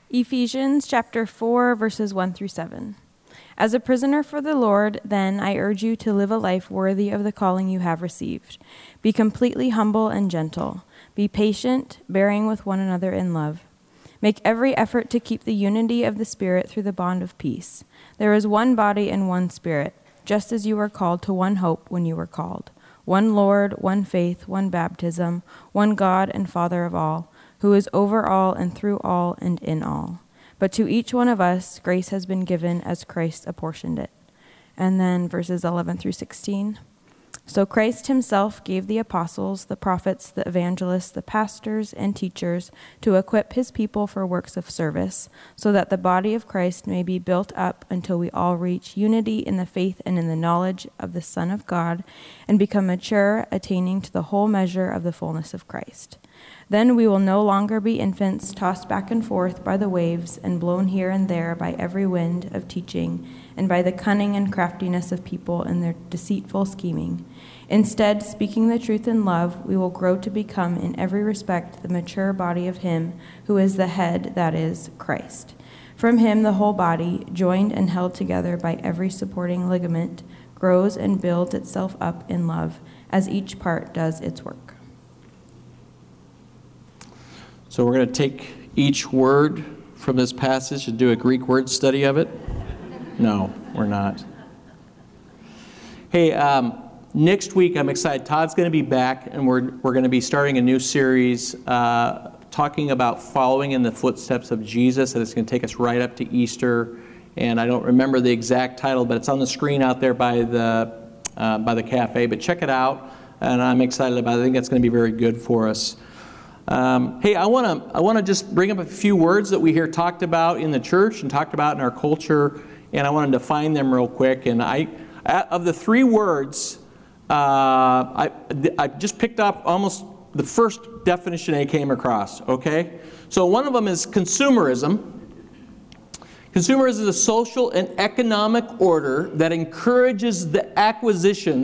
Ephesians chapter 4, verses 1 through 7. As a prisoner for the Lord, then, I urge you to live a life worthy of the calling you have received. Be completely humble and gentle. Be patient, bearing with one another in love. Make every effort to keep the unity of the Spirit through the bond of peace. There is one body and one Spirit, just as you were called to one hope when you were called. One Lord, one faith, one baptism, one God and Father of all, who is over all and through all and in all. But to each one of us, grace has been given as Christ apportioned it. And then verses 11 through 16. So Christ himself gave the apostles, the prophets, the evangelists, the pastors, and teachers to equip his people for works of service, so that the body of Christ may be built up until we all reach unity in the faith and in the knowledge of the Son of God, and become mature, attaining to the whole measure of the fullness of Christ. Then we will no longer be infants, tossed back and forth by the waves and blown here and there by every wind of teaching and by the cunning and craftiness of people in their deceitful scheming. Instead, speaking the truth in love, we will grow to become in every respect the mature body of him who is the head, that is, Christ. From him the whole body, joined and held together by every supporting ligament, grows and builds itself up in love, as each part does its work. So we're going to take each word from this passage and do a Greek word study of it? No, we're not. Hey, next week I'm excited. Todd's going to be back, and we're going to be starting a new series talking about following in the footsteps of Jesus, and it's going to take us right up to Easter. And I don't remember the exact title, but it's on the screen out there by the cafe. But check it out, and I'm excited about it. I think it's going to be very good for us. Hey, I want to just bring up a few words that we hear talked about in the church and talked about in our culture, and I want to define them real quick. And of the three words, I just picked up almost the first definition I came across. Okay, so one of them is consumerism. Consumerism is a social and economic order that encourages the acquisition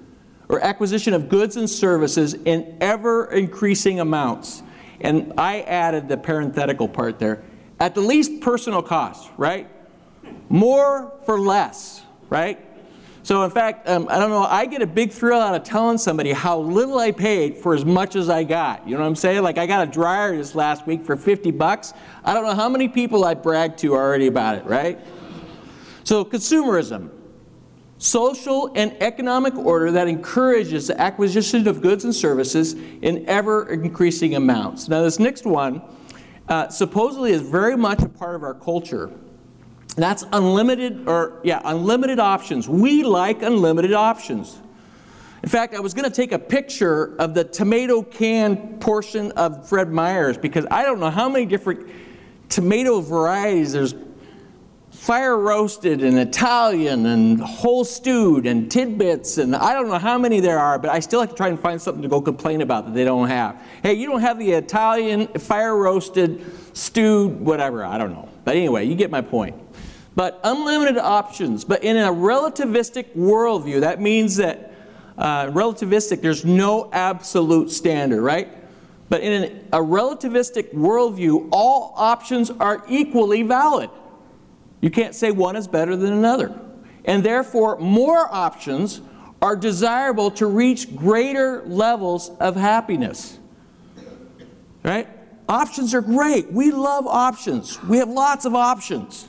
of goods and services in ever-increasing amounts. And I added the parenthetical part there. At the least personal cost, right? More for less, right? So in fact, I don't know, I get a big thrill out of telling somebody how little I paid for as much as I got. You know what I'm saying? Like I got a dryer this last week for $50. I don't know how many people I bragged to already about it, right? So consumerism. Social and economic order that encourages the acquisition of goods and services in ever-increasing amounts. Now this next one supposedly is very much a part of our culture. That's unlimited options. We like unlimited options. In fact, I was going to take a picture of the tomato can portion of Fred Meyer's because I don't know how many different tomato varieties. There's fire roasted and Italian and whole stewed and tidbits, and I don't know how many there are, but I still have to try and find something to go complain about that they don't have. Hey, you don't have the Italian fire roasted, stewed, whatever, I don't know. But anyway, you get my point. But unlimited options, but in a relativistic worldview, that means that relativistic, there's no absolute standard, right? But in a relativistic worldview, all options are equally valid. You can't say one is better than another. And therefore, more options are desirable to reach greater levels of happiness. Right? Options are great. We love options. We have lots of options.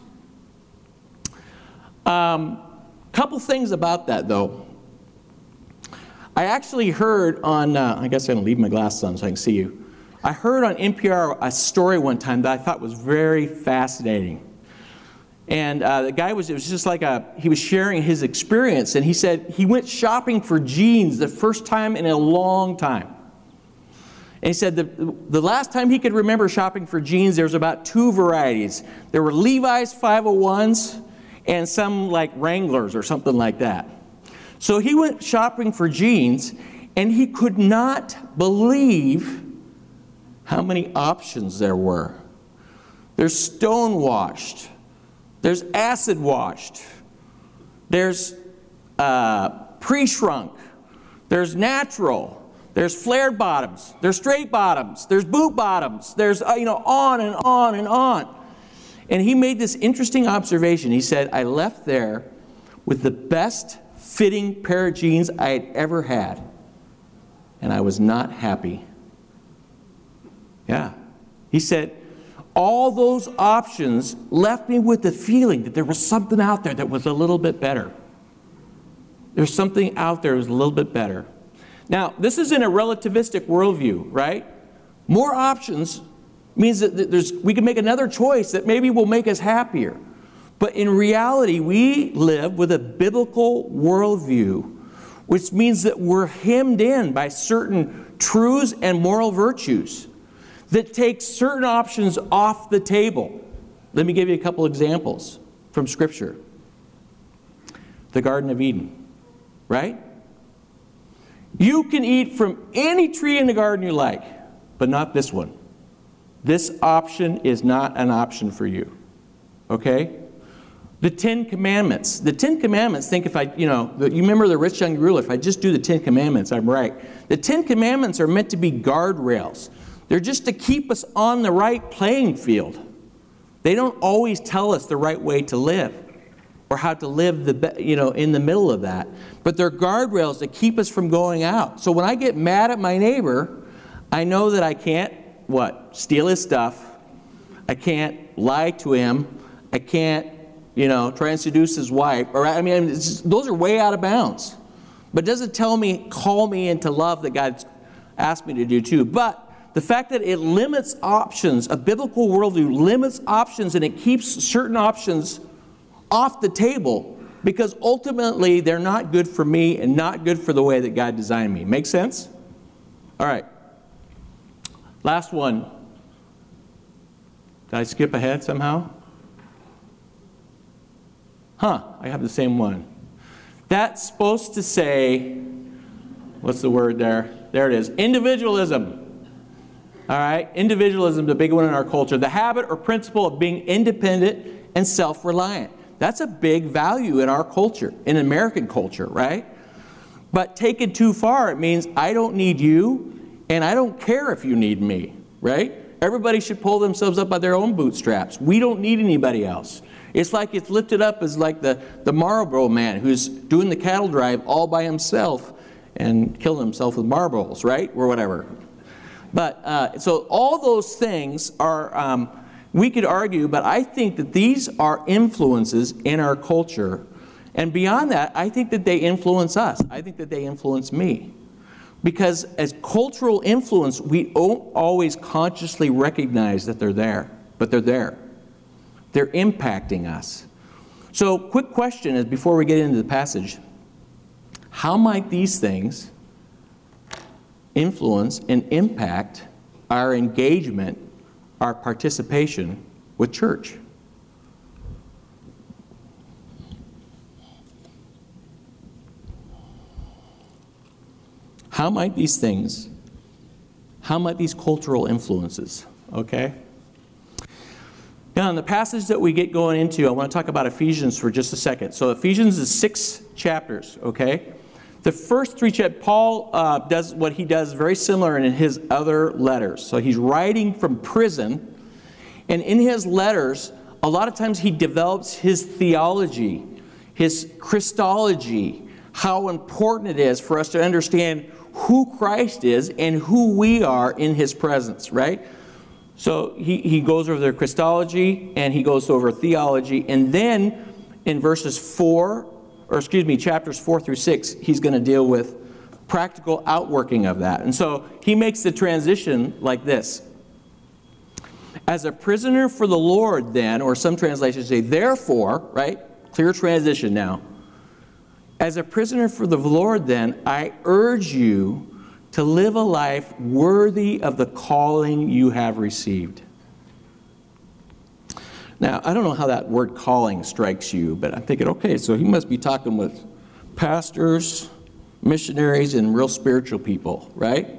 Couple things about that, though. I actually heard on, I guess I'm going to leave my glasses on so I can see you. I heard on NPR a story one time that I thought was very fascinating. And the guy it was just like he was sharing his experience, and he said he went shopping for jeans the first time in a long time. And he said the last time he could remember shopping for jeans, there was about two varieties. There were Levi's 501s and some like Wranglers or something like that. So he went shopping for jeans, and he could not believe how many options there were. There's stonewashed. There's acid washed. There's pre-shrunk. There's natural. There's flared bottoms. There's straight bottoms. There's boot bottoms. There's on and on and on. And he made this interesting observation. He said, I left there with the best fitting pair of jeans I had ever had, and I was not happy. Yeah. He said, all those options left me with the feeling that there was something out there that was a little bit better. There's something out there that was a little bit better. Now, this is in a relativistic worldview, right? More options means that we can make another choice that maybe will make us happier. But in reality, we live with a biblical worldview, which means that we're hemmed in by certain truths and moral virtues that take certain options off the table. Let me give you a couple examples from Scripture. The Garden of Eden, right? You can eat from any tree in the garden you like, but not this one. This option is not an option for you, okay? The Ten Commandments. The Ten Commandments, think if you remember the rich young ruler, if I just do the Ten Commandments, I'm right. The Ten Commandments are meant to be guardrails. They're just to keep us on the right playing field. They don't always tell us the right way to live or how to live in the middle of that. But they're guardrails that keep us from going out. So when I get mad at my neighbor, I know that I can't, steal his stuff. I can't lie to him. I can't, try and seduce his wife. Those are way out of bounds. But it doesn't call me into love that God's asked me to do too. But the fact that it limits options, a biblical worldview limits options, and it keeps certain options off the table because ultimately they're not good for me and not good for the way that God designed me. Make sense? All right. Last one. Did I skip ahead somehow? I have the same one. That's supposed to say, what's the word there? There it is. Individualism. All right? Individualism, the big one in our culture. The habit or principle of being independent and self-reliant. That's a big value in our culture, in American culture, right? But taken too far, it means I don't need you, and I don't care if you need me, right? Everybody should pull themselves up by their own bootstraps. We don't need anybody else. It's like it's lifted up as like the Marlboro man who's doing the cattle drive all by himself and killing himself with Marlboros, right? Or whatever. But so all those things are, we could argue, but I think that these are influences in our culture. And beyond that, I think that they influence us. I think that they influence me. Because as cultural influence, we don't always consciously recognize that they're there, but they're there. They're impacting us. So, quick question is before we get into the passage, how might these things influence and impact our engagement, our participation with church? How might these cultural influences, okay? Now, in the passage that we get going into, I want to talk about Ephesians for just a second. So Ephesians is 6 chapters, okay? The first 3 chapters, Paul does what he does very similar in his other letters. So he's writing from prison, and in his letters, a lot of times he develops his theology, his Christology, how important it is for us to understand who Christ is and who we are in his presence, right? So he goes over their Christology and he goes over theology, and then in chapters 4 through 6, he's going to deal with practical outworking of that. And so he makes the transition like this. As a prisoner for the Lord then, or some translations say therefore, right? Clear transition now. As a prisoner for the Lord then, I urge you to live a life worthy of the calling you have received. Now, I don't know how that word calling strikes you, but I'm thinking, okay, so he must be talking with pastors, missionaries, and real spiritual people, right?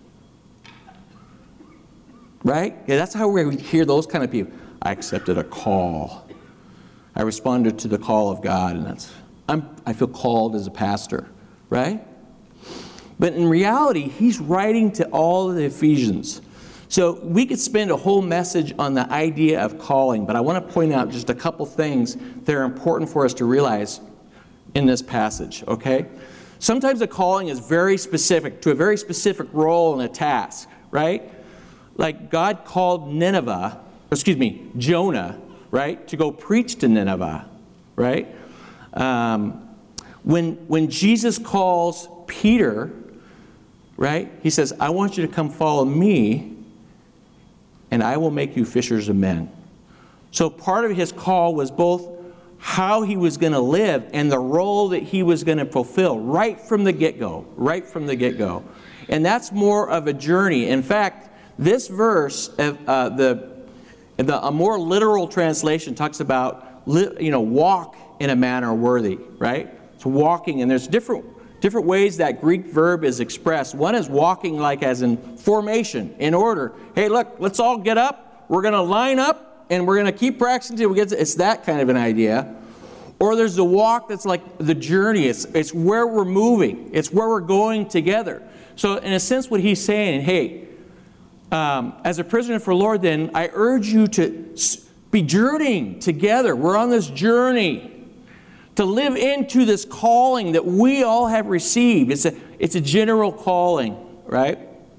Right? Yeah, that's how we hear those kind of people. I accepted a call. I responded to the call of God, and I feel called as a pastor, right? But in reality, he's writing to all of the Ephesians, So we could spend a whole message on the idea of calling, but I want to point out just a couple things that are important for us to realize in this passage, okay? Sometimes a calling is very specific to a very specific role and a task, right? Like God called Jonah, right, to go preach to Nineveh, right? When Jesus calls Peter, right, he says, I want you to come follow me, and I will make you fishers of men. So part of his call was both how he was going to live and the role that he was going to fulfill right from the get-go, And that's more of a journey. In fact, this verse, a more literal translation talks about, walk in a manner worthy, right? So walking, and there's different ways that Greek verb is expressed. One is walking like as in formation, in order. Hey, look, let's all get up. We're going to line up, and we're going to keep practicing until we get to... It's that kind of an idea. Or there's the walk that's like the journey. It's where we're moving. It's where we're going together. So in a sense, what he's saying, hey, as a prisoner for the Lord, then, I urge you to be journeying together. We're on this journey to live into this calling that we all have received. It's a general calling, right?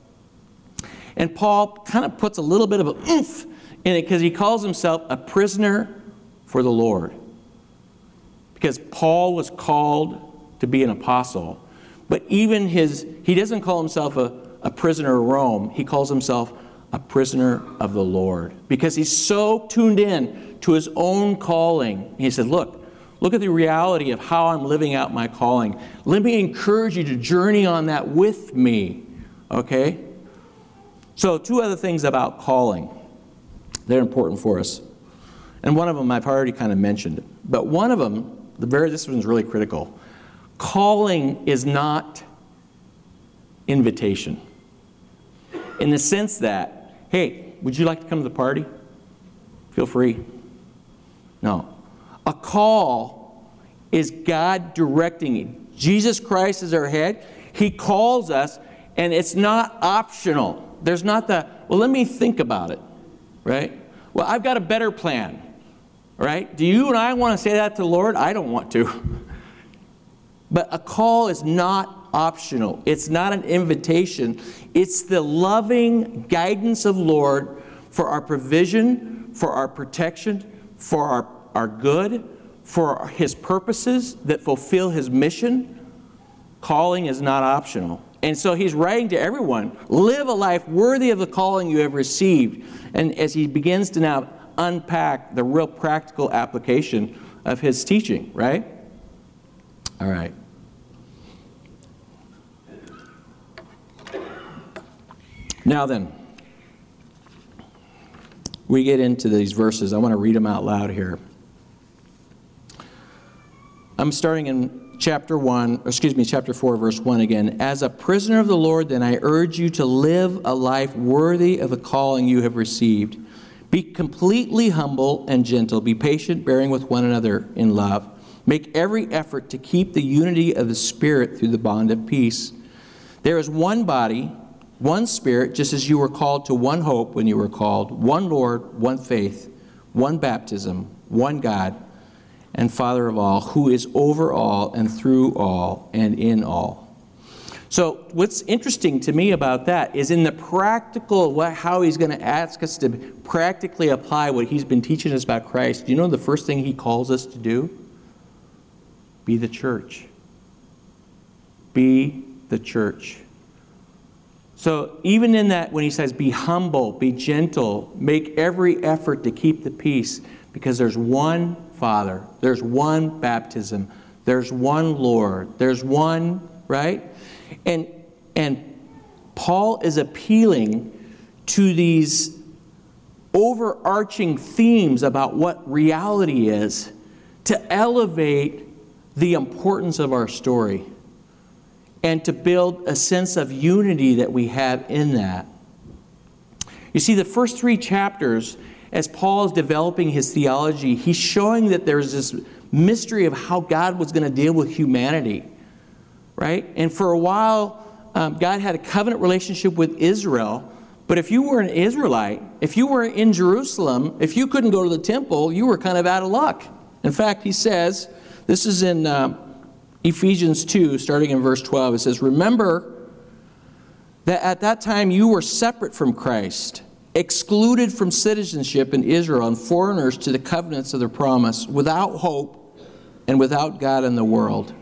And Paul kind of puts a little bit of an oomph in it because he calls himself a prisoner for the Lord. Because Paul was called to be an apostle. But even he doesn't call himself a prisoner of Rome. He calls himself a prisoner of the Lord. Because he's so tuned in to his own calling. He said, look at the reality of how I'm living out my calling. Let me encourage you to journey on that with me. Okay? So 2 other things about calling. They're important for us. And one of them I've already kind of mentioned. But one of them, this one's really critical. Calling is not invitation. In the sense that, hey, would you like to come to the party? Feel free. No. A call is God directing you. Jesus Christ is our head. He calls us, and it's not optional. There's not let me think about it, right? Well, I've got a better plan, right? Do you and I want to say that to the Lord? I don't want to. But a call is not optional. It's not an invitation. It's the loving guidance of Lord for our provision, for our protection, for our good, for his purposes that fulfill his mission. Calling is not optional. And so he's writing to everyone, live a life worthy of the calling you have received. And as he begins to now unpack the real practical application of his teaching, right? All right. Now then, we get into these verses. I want to read them out loud here. I'm starting in chapter 4, verse 1 again. As a prisoner of the Lord, then I urge you to live a life worthy of the calling you have received. Be completely humble and gentle. Be patient, bearing with one another in love. Make every effort to keep the unity of the Spirit through the bond of peace. There is one body, one Spirit, just as you were called to one hope when you were called, one Lord, one faith, one baptism, one God, and Father of all, who is over all and through all and in all. So what's interesting to me about that is in the practical, how he's going to ask us to practically apply what he's been teaching us about Christ. Do you know the first thing he calls us to do? Be the church. Be the church. So even in that, when he says, be humble, be gentle, make every effort to keep the peace, because there's one Father, there's one baptism, there's one Lord, there's one, right? And Paul is appealing to these overarching themes about what reality is to elevate the importance of our story and to build a sense of unity that we have in that. You see, the first 3 chapters, as Paul is developing his theology, he's showing that there's this mystery of how God was going to deal with humanity, right? And for a while, God had a covenant relationship with Israel, But if you were an Israelite, if you were in Jerusalem, if you couldn't go to the temple, you were kind of out of luck. In fact, he says, this is in Ephesians 2, starting in verse 12. It says, remember that at that time you were separate from Christ, excluded from citizenship in Israel, and foreigners to the covenants of the promise, without hope and without God in the world.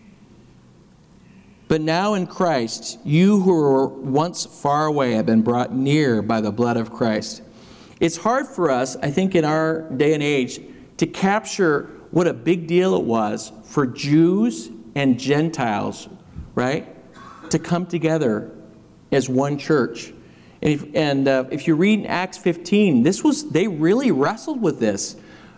But now in Christ, you who were once far away have been brought near by the blood of Christ. It's hard for us, I think, in our day and age, to capture what a big deal it was for Jews and Gentiles, right, to come together as one church. And if you read in Acts 15, they really wrestled with this.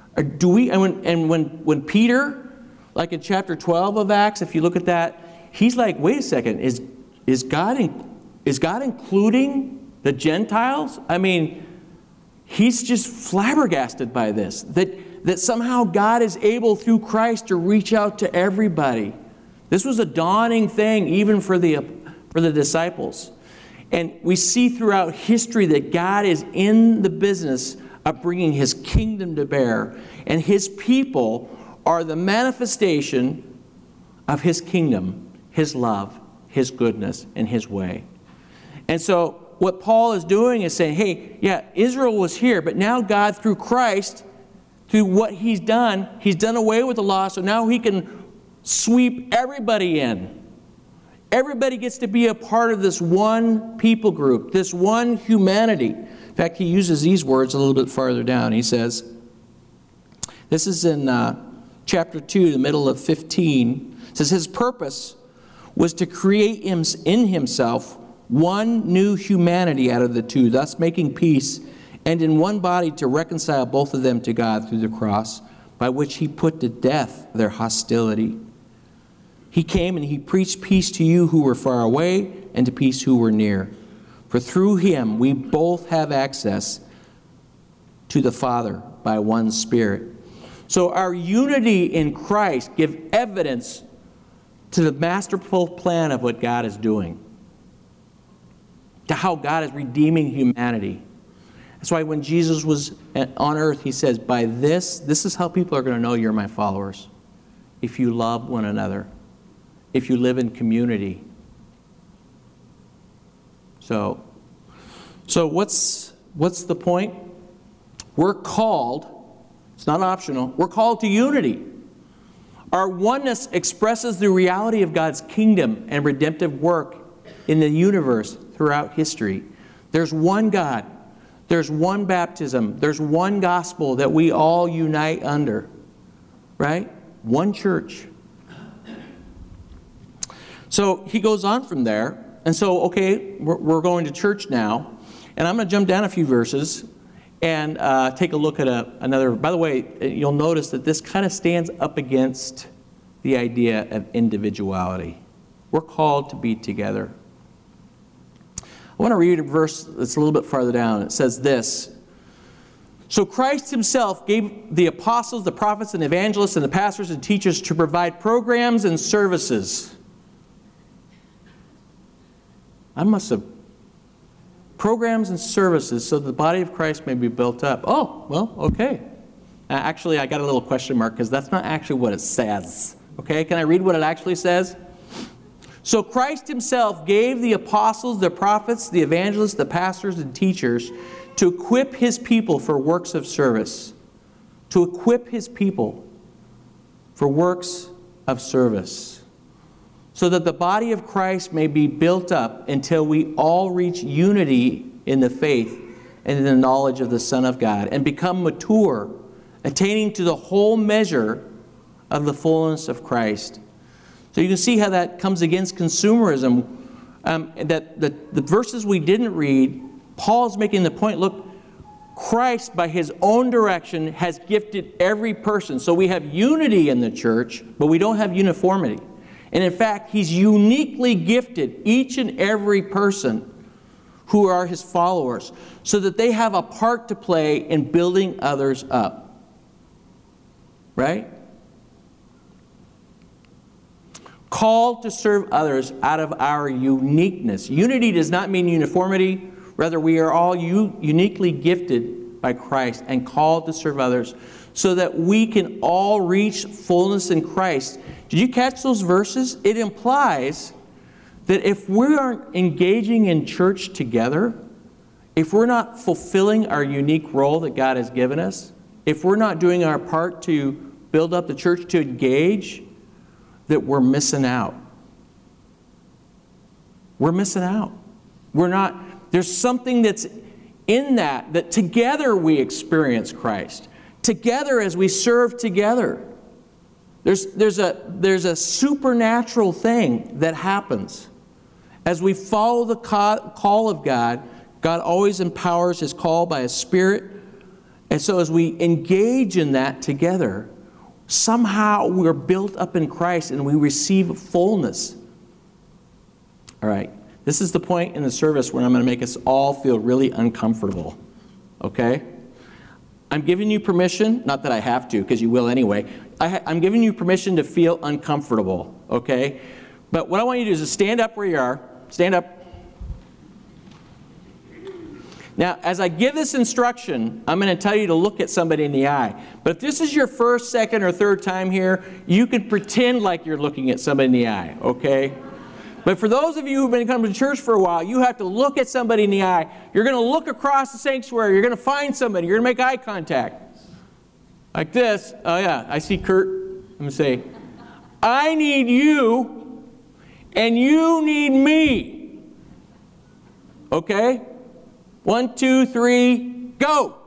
When Peter, like in chapter 12 of Acts, if you look at that, he's like, wait a second, is God including the Gentiles? I mean, he's just flabbergasted by this, that somehow God is able through Christ to reach out to everybody. This was a dawning thing even for the disciples. And we see throughout history that God is in the business of bringing his kingdom to bear. And his people are the manifestation of his kingdom, his love, his goodness, and his way. And so what Paul is doing is saying, hey, yeah, Israel was here, but now God, through Christ, through what he's done away with the law, so now he can sweep everybody in. Everybody gets to be a part of this one people group, this one humanity. In fact, he uses these words a little bit farther down. He says, this is in chapter 2, the middle of 15. It says, his purpose was to create in himself one new humanity out of the two, thus making peace, and in one body to reconcile both of them to God through the cross, by which he put to death their hostility. He came and he preached peace to you who were far away and to peace who were near. For through him we both have access to the Father by one Spirit. So our unity in Christ gives evidence to the masterful plan of what God is doing, to how God is redeeming humanity. That's why when Jesus was on earth, he says, by this is how people are going to know you're my followers. If you love one another. If you live in community. So what's the point? We're called, it's not optional, we're called to unity. Our oneness expresses the reality of God's kingdom and redemptive work in the universe throughout history. There's one God. There's one baptism. There's one gospel that we all unite under. Right? One church. So he goes on from there. And so, okay, we're going to church now. And I'm going to jump down a few verses and take a look at another. By the way, you'll notice that this kind of stands up against the idea of individuality. We're called to be together. I want to read a verse that's a little bit farther down. It says this. So Christ himself gave the apostles, the prophets, and evangelists, and the pastors and teachers to provide programs and services. Programs and services so that the body of Christ may be built up. Oh, well, okay. Actually, I got a little question mark because that's not actually what it says. Okay, can I read what it actually says? So Christ himself gave the apostles, the prophets, the evangelists, the pastors, and teachers to equip his people for works of service. To equip his people for works of service. So that the body of Christ may be built up until we all reach unity in the faith and in the knowledge of the Son of God and become mature, attaining to the whole measure of the fullness of Christ. So you can see how that comes against consumerism. That the verses we didn't read, Paul's making the point, look, Christ, by his own direction, has gifted every person. So we have unity in the church, but we don't have uniformity. And in fact, he's uniquely gifted each and every person who are his followers so that they have a part to play in building others up. Right? Called to serve others out of our uniqueness. Unity does not mean uniformity. Rather, we are all uniquely gifted by Christ and called to serve others so that we can all reach fullness in Christ. Did you catch those verses? It implies that if we aren't engaging in church together, if we're not fulfilling our unique role that God has given us, if we're not doing our part to build up the church, to engage, that we're missing out. We're missing out. There's something that's in that together we experience Christ. Together as we serve together. There's a supernatural thing that happens. As we follow the call of God, God always empowers His call by His Spirit. And so as we engage in that together, somehow we're built up in Christ and we receive fullness. All right, this is the point in the service where I'm going to make us all feel really uncomfortable. Okay? I'm giving you permission, not that I have to, because you will anyway. I'm giving you permission to feel uncomfortable. Okay? But what I want you to do is just stand up where you are. Stand up. Now, as I give this instruction, I'm going to tell you to look at somebody in the eye. But if this is your first, second, or third time here, you can pretend like you're looking at somebody in the eye, okay? But for those of you who've been coming to church for a while, you have to look at somebody in the eye. You're going to look across the sanctuary. You're going to find somebody. You're going to make eye contact. Like this. Oh, yeah, I see Kurt. I'm going to say, I need you, and you need me. Okay? 1, 2, 3, go!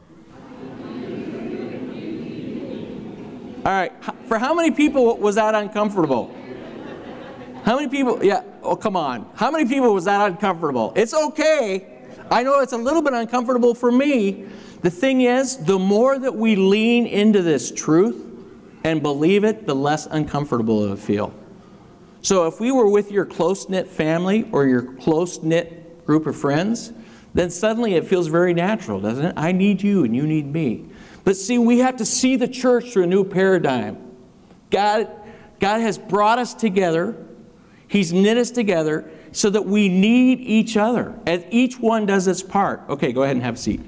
All right, for how many people was that uncomfortable? How many people, yeah, oh come on. How many people was that uncomfortable? It's okay. I know it's a little bit uncomfortable for me. The thing is, the more that we lean into this truth and believe it, the less uncomfortable it'll feel. So if we were with your close-knit family or your close-knit group of friends, then suddenly it feels very natural, doesn't it? I need you and you need me. But see, we have to see the church through a new paradigm. God has brought us together. He's knit us together so that we need each other, as each one does its part. Okay, go ahead and have a seat.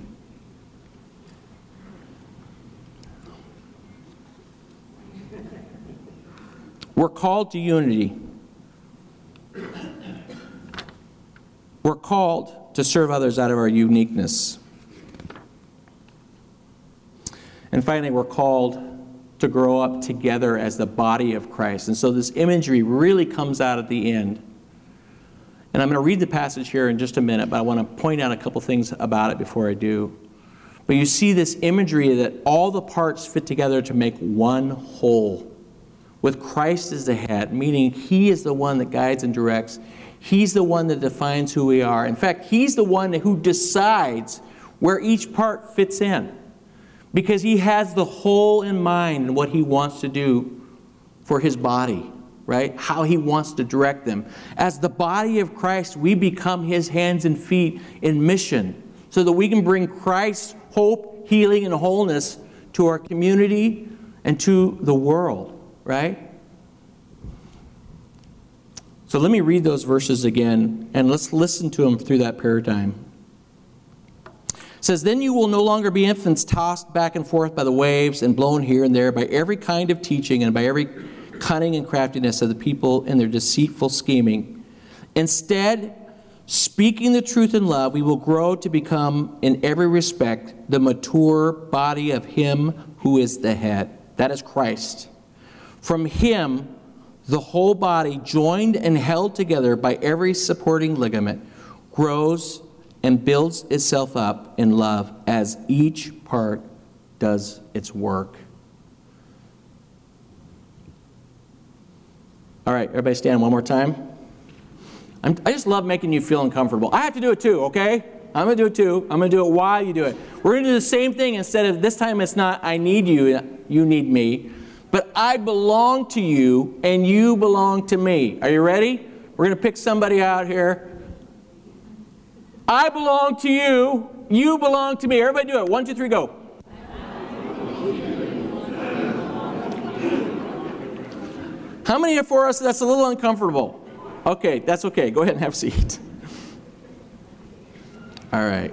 We're called to unity. We're called to serve others out of our uniqueness. And finally, we're called to grow up together as the body of Christ. And so this imagery really comes out at the end. And I'm going to read the passage here in just a minute, but I want to point out a couple things about it before I do. But you see this imagery that all the parts fit together to make one whole, with Christ as the head, meaning He is the one that guides and directs. He's the one that defines who we are. In fact, He's the one who decides where each part fits in, because He has the whole in mind and what He wants to do for His body, right? How He wants to direct them. As the body of Christ, we become His hands and feet in mission so that we can bring Christ's hope, healing, and wholeness to our community and to the world, right? So let me read those verses again, and let's listen to them through that paradigm. It says, "Then you will no longer be infants tossed back and forth by the waves and blown here and there by every kind of teaching and by every cunning and craftiness of the people in their deceitful scheming. Instead, speaking the truth in love, we will grow to become, in every respect, the mature body of Him who is the head." That is Christ. From Him, the whole body, joined and held together by every supporting ligament, grows and builds itself up in love as each part does its work. All right, everybody stand one more time. I just love making you feel uncomfortable. I have to do it too, okay? I'm going to do it too. I'm going to do it while you do it. We're going to do the same thing. Instead of this time, it's not I need you, you need me. But I belong to you, and you belong to me. Are you ready? We're going to pick somebody out here. I belong to you. You belong to me. Everybody do it. 1, 2, 3, go. How many are for us that's a little uncomfortable? Okay, that's okay. Go ahead and have a seat. All right.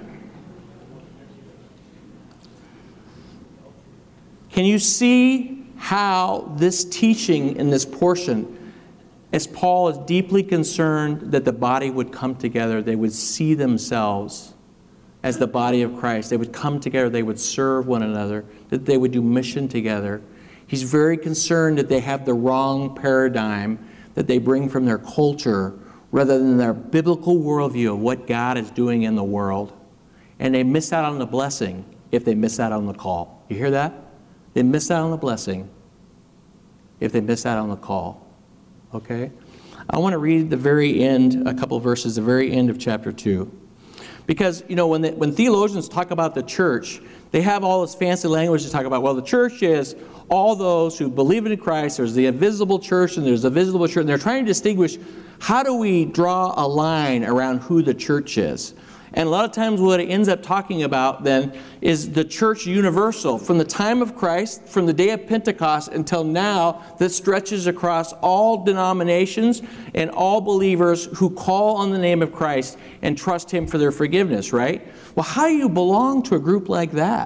Can you see how this teaching in this portion, as Paul is deeply concerned that the body would come together, they would see themselves as the body of Christ. They would come together, they would serve one another, that they would do mission together. He's very concerned that they have the wrong paradigm that they bring from their culture rather than their biblical worldview of what God is doing in the world. And they miss out on the blessing if they miss out on the call. You hear that? They miss out on the blessing if they miss out on the call. Okay? I want to read the very end, a couple of verses, the very end of chapter 2. Because, you know, when theologians talk about the church, they have all this fancy language to talk about, well, the church is all those who believe in Christ. There's the invisible church and there's the visible church. And they're trying to distinguish, how do we draw a line around who the church is? And a lot of times what it ends up talking about then is the church universal. From the time of Christ, from the day of Pentecost until now, that stretches across all denominations and all believers who call on the name of Christ and trust Him for their forgiveness, right? Well, how do you belong to a group like that?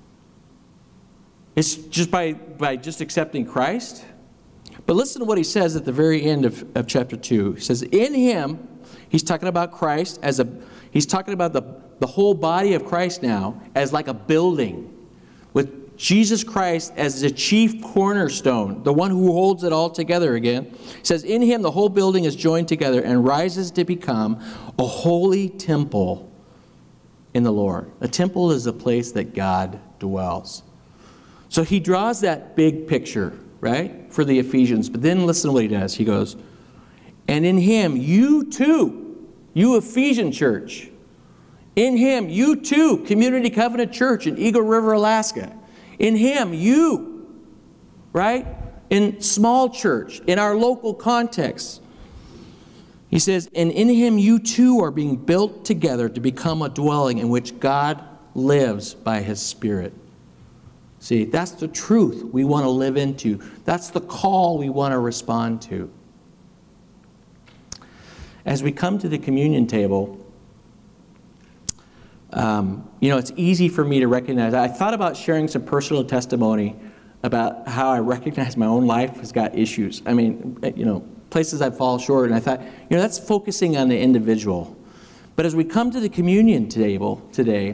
It's just by just accepting Christ? But listen to what he says at the very end of chapter 2. He says, in Him, he's talking about Christ he's talking about the whole body of Christ now as like a building, with Jesus Christ as the chief cornerstone, the one who holds it all together again. He says, in Him the whole building is joined together and rises to become a holy temple in the Lord. A temple is a place that God dwells. So he draws that big picture, right, for the Ephesians. But then listen to what he does. He goes, and in Him, you too, you Ephesian church, in Him, you too, Community Covenant Church in Eagle River, Alaska. In Him, you, right, in small church, in our local context. He says, and in Him, you too are being built together to become a dwelling in which God lives by His Spirit. See, that's the truth we want to live into. That's the call we want to respond to. As we come to the communion table, it's easy for me to recognize. I thought about sharing some personal testimony about how I recognize my own life has got issues. I mean, places I fall short, and I thought, that's focusing on the individual. But as we come to the communion table today,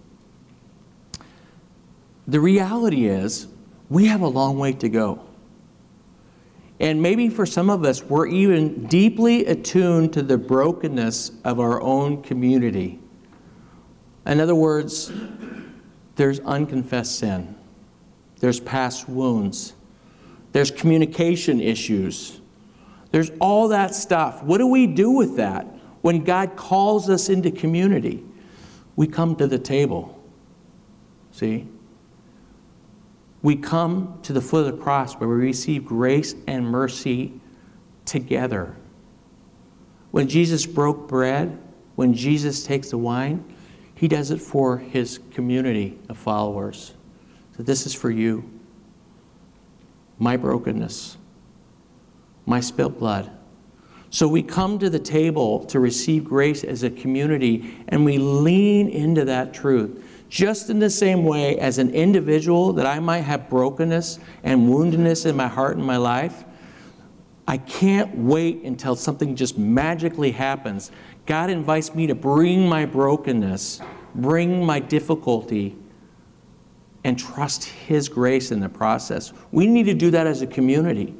the reality is we have a long way to go. And maybe for some of us, we're even deeply attuned to the brokenness of our own community. In other words, there's unconfessed sin. There's past wounds. There's communication issues. There's all that stuff. What do we do with that? When God calls us into community, we come to the table. See? We come to the foot of the cross where we receive grace and mercy together. When Jesus broke bread, when Jesus takes the wine, He does it for His community of followers. So this is for you. My brokenness, my spilled blood. So we come to the table to receive grace as a community, and we lean into that truth. Just in the same way as an individual that I might have brokenness and woundedness in my heart and my life, I can't wait until something just magically happens. God invites me to bring my brokenness, bring my difficulty, and trust His grace in the process. We need to do that as a community.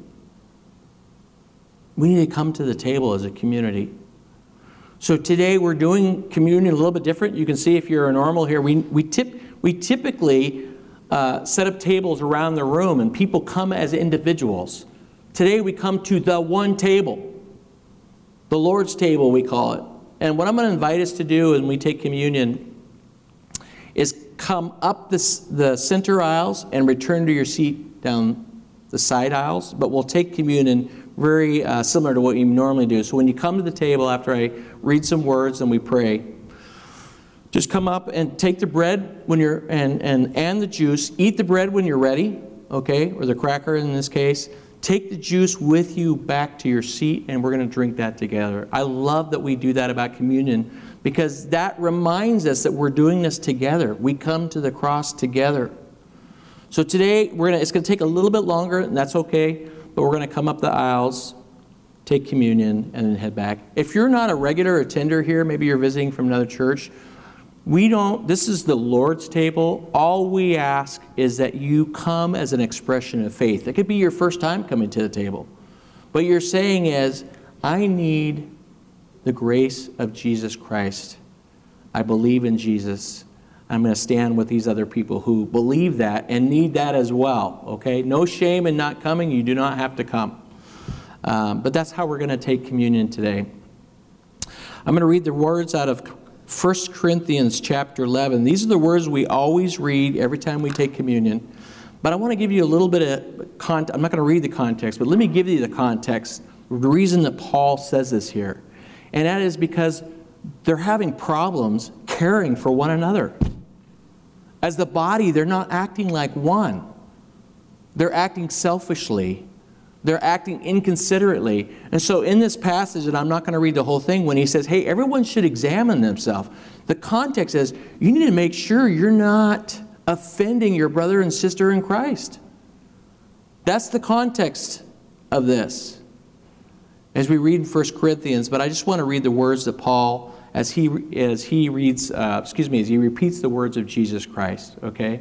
We need to come to the table as a community. So today we're doing communion a little bit different. You can see if you're a normal here, we typically set up tables around the room and people come as individuals. Today we come to the one table, the Lord's table we call it. And what I'm going to invite us to do when we take communion is come up the center aisles and return to your seat down the side aisles. But we'll take communion very similar to what you normally do. So when you come to the table after I read some words and we pray, just come up and take the bread when you're and the juice. Eat the bread when you're ready, okay, or the cracker in this case. Take the juice with you back to your seat, and we're going to drink that together. I love that we do that about communion because that reminds us that we're doing this together. We come to the cross together. So today, it's going to take a little bit longer, and that's okay, but we're going to come up the aisles, take communion, and then head back. If you're not a regular attender here, maybe you're visiting from another church, this is the Lord's table. All we ask is that you come as an expression of faith. It could be your first time coming to the table. What you're saying is, I need the grace of Jesus Christ. I believe in Jesus. I'm going to stand with these other people who believe that and need that as well. Okay? No shame in not coming. You do not have to come. But that's how we're going to take communion today. I'm going to read the words out of 1 Corinthians chapter 11. These are the words we always read every time we take communion. But I want to give you a little bit of context. I'm not going to read the context, but let me give you the context. The reason that Paul says this here. And that is because they're having problems caring for one another. As the body, they're not acting like one. They're acting selfishly. They're acting inconsiderately. And so in this passage, and I'm not going to read the whole thing, when he says, hey, everyone should examine themselves, the context is you need to make sure you're not offending your brother and sister in Christ. That's the context of this as we read in 1 Corinthians. But I just want to read the words that Paul, as he repeats the words of Jesus Christ, okay?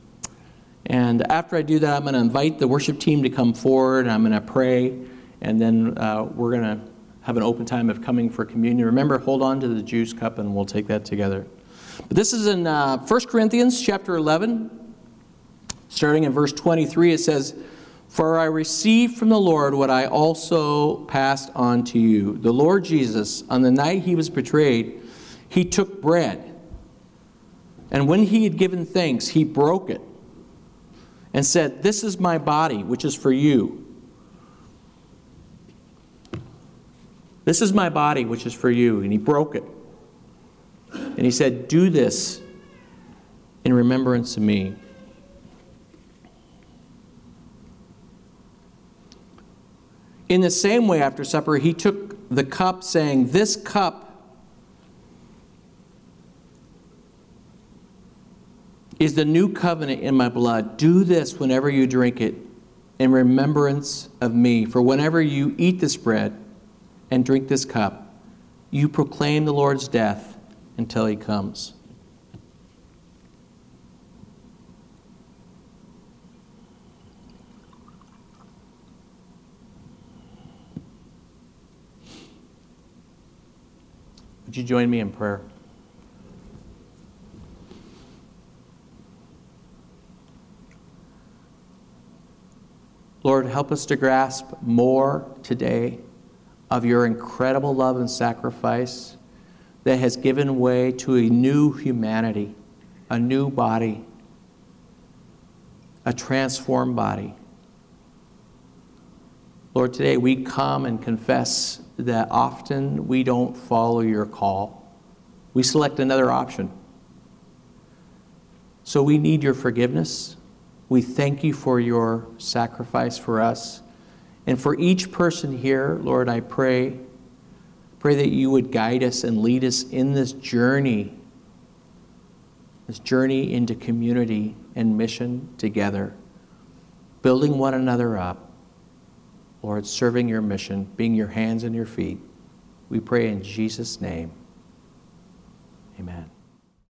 And after I do that, I'm going to invite the worship team to come forward, and I'm going to pray, and then we're going to have an open time of coming for communion. Remember, hold on to the juice cup, and we'll take that together. But this is in 1 Corinthians chapter 11, starting in verse 23. It says, "For I received from the Lord what I also passed on to you. The Lord Jesus, on the night he was betrayed, he took bread, and when he had given thanks, he broke it, and said, 'This is my body, which is for you. This is my body, which is for you.' And he broke it. And he said, 'Do this in remembrance of me.' In the same way, after supper, he took the cup, saying, 'This cup is the new covenant in my blood. Do this whenever you drink it in remembrance of me. For whenever you eat this bread and drink this cup, you proclaim the Lord's death until he comes.'" Would you join me in prayer? Lord, help us to grasp more today of your incredible love and sacrifice that has given way to a new humanity, a new body, a transformed body. Lord, today we come and confess that often we don't follow your call. We select another option. So we need your forgiveness. We thank you for your sacrifice for us. And for each person here, Lord, I pray that you would guide us and lead us in this journey into community and mission together, building one another up, Lord, serving your mission, being your hands and your feet. We pray in Jesus' name. Amen.